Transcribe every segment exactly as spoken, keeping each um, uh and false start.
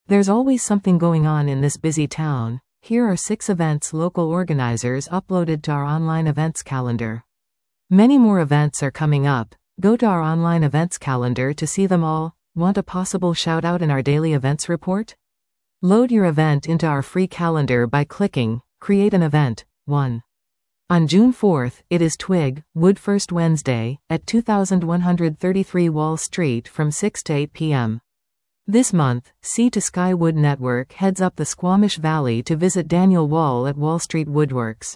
There's always something going on in this busy town. Here are six events local organizers uploaded to our online events calendar. Many more events are coming up. Go to our online events calendar to see them all. Want a possible shout out in our daily events report? Load your event into our free calendar by clicking Create an Event. one. On June fourth, it is Twig, Wood First Wednesday, at two thousand one hundred thirty-three Wall Street from six to eight p m This month, Sea to Sky Wood Network heads up the Squamish Valley to visit Daniel Wall at Wall Street Woodworks.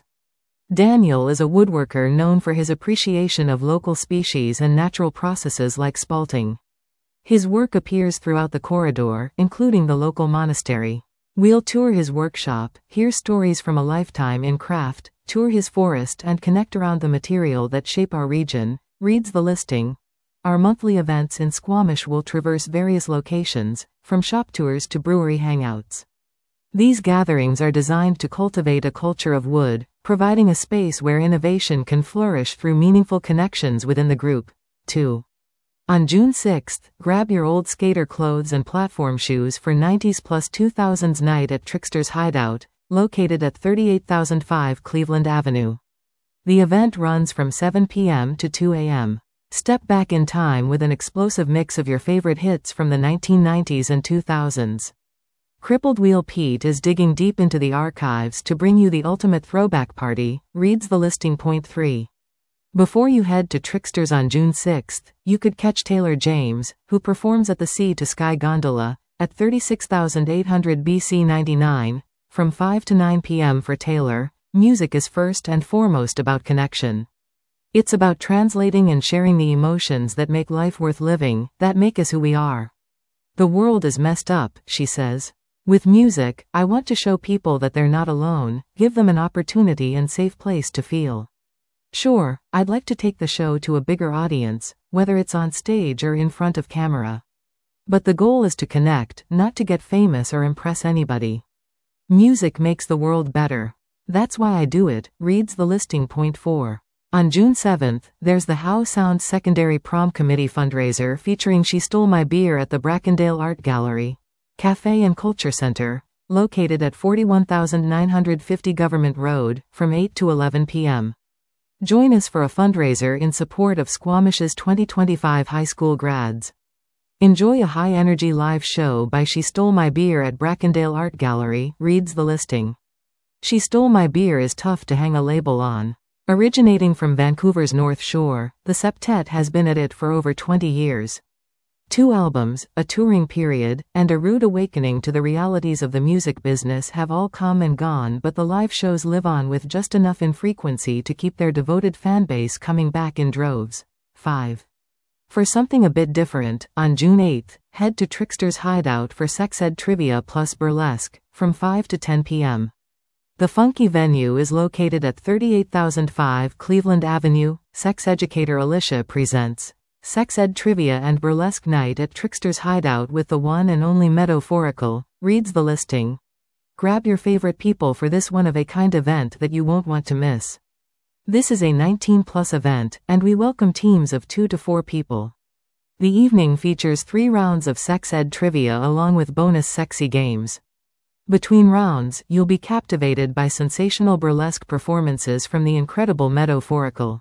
Daniel is a woodworker known for his appreciation of local species and natural processes like spalting. His work appears throughout the corridor, including the local monastery. We'll tour his workshop, hear stories from a lifetime in craft, tour his forest and connect around the material that shape our region, reads the listing. Our monthly events in Squamish will traverse various locations, from shop tours to brewery hangouts. These gatherings are designed to cultivate a culture of wood, providing a space where innovation can flourish through meaningful connections within the group. two. On June sixth, grab your old skater clothes and platform shoes for nineties plus two thousands night at Trickster's Hideout, located at thirty-eight thousand five Cleveland Avenue. The event runs from seven p m to two a m Step back in time with an explosive mix of your favorite hits from the nineteen nineties and two thousands. Crippled Wheel Pete is digging deep into the archives to bring you the ultimate throwback party, reads the listing. Point three. Before you head to Trickster's on June sixth, you could catch Taylor James, who performs at the Sea to Sky Gondola, at thirty-six thousand eight hundred B C ninety-nine, from five to nine p m For Taylor, music is first and foremost about connection. It's about translating and sharing the emotions that make life worth living, that make us who we are. The world is messed up, she says. With music, I want to show people that they're not alone, give them an opportunity and safe place to feel. Sure, I'd like to take the show to a bigger audience, whether it's on stage or in front of camera. But the goal is to connect, not to get famous or impress anybody. Music makes the world better. That's why I do it, reads the listing. Point four. On June seventh, there's the How Sounds Secondary Prom Committee fundraiser featuring She Stole My Beer at the Brackendale Art Gallery, Cafe and Culture Center, located at forty-one thousand nine hundred fifty Government Road, from eight to eleven p m Join us for a fundraiser in support of Squamish's twenty twenty-five high school grads. Enjoy a high-energy live show by She Stole My Beer at Brackendale Art Gallery, reads the listing. She Stole My Beer is tough to hang a label on. Originating from Vancouver's North Shore, the septet has been at it for over twenty years. Two albums, a touring period, and a rude awakening to the realities of the music business have all come and gone, but the live shows live on with just enough infrequency to keep their devoted fanbase coming back in droves. five. For something a bit different, on June eighth, head to Trickster's Hideout for sex ed trivia plus burlesque, from five to ten p m The funky venue is located at thirty-eight thousand five Cleveland Avenue. Sex educator Alicia presents Sex Ed Trivia and Burlesque Night at Trickster's Hideout with the one and only Metaphorical, reads the listing. Grab your favorite people for this one-of-a-kind event that you won't want to miss. This is a nineteen plus event, and we welcome teams of two to four people. The evening features three rounds of sex ed trivia along with bonus sexy games. Between rounds, you'll be captivated by sensational burlesque performances from the incredible Metaphorical.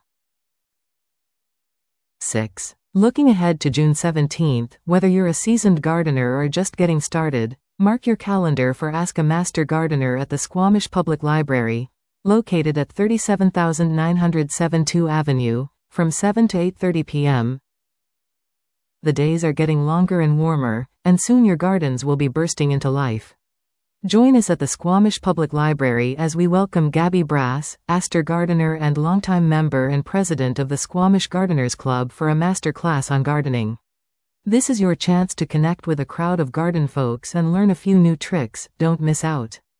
six. Looking ahead to June seventeenth, whether you're a seasoned gardener or just getting started, mark your calendar for Ask a Master Gardener at the Squamish Public Library, located at thirty-seven thousand nine hundred seventy-two Avenue, from seven to eight thirty p m The days are getting longer and warmer, and soon your gardens will be bursting into life. Join us at the Squamish Public Library as we welcome Gabby Brass, Aster Gardener and longtime member and president of the Squamish Gardeners Club, for a master class on gardening. This is your chance to connect with a crowd of garden folks and learn a few new tricks. Don't miss out.